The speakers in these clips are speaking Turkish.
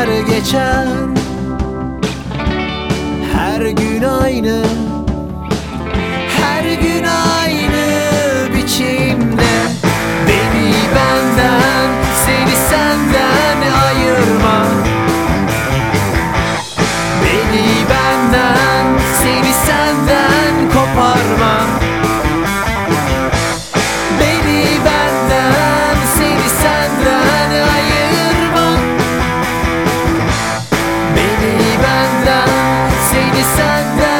Yıllar geçer, her gün aynı, her gün aynı biçimde. Beni benden, seni senden ayırma. Beni benden, seni senden koparma. Beni benden, seni senden ayırma. Beni benden, seni senden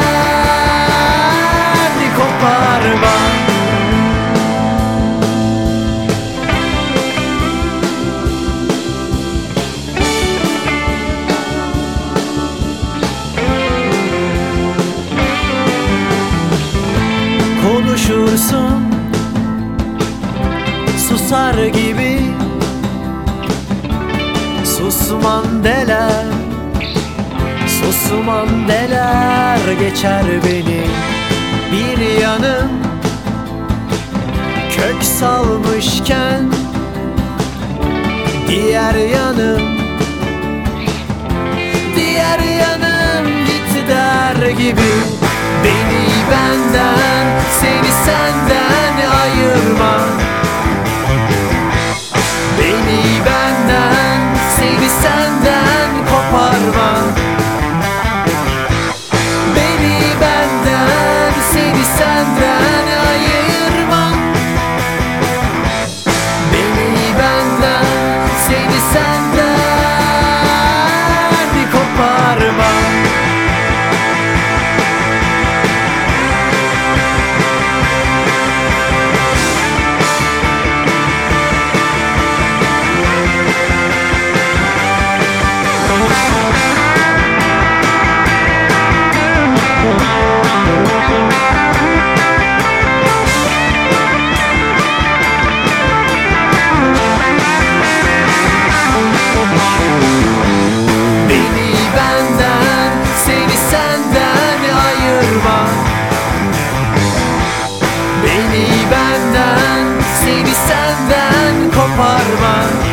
koparma. Konuşursun susar gibi, susman deler, susman deler geçer beni. Bir yanım kök salmışken, diğer yanım, diğer yanım git der gibi. Beni benden, seni senden ayırma. Beni benden, seni senden koparma. Beni benden, seni senden ayırma. Beni benden, seni senden koparma. Beni benden, seni senden ayırma. Beni benden, seni senden koparma.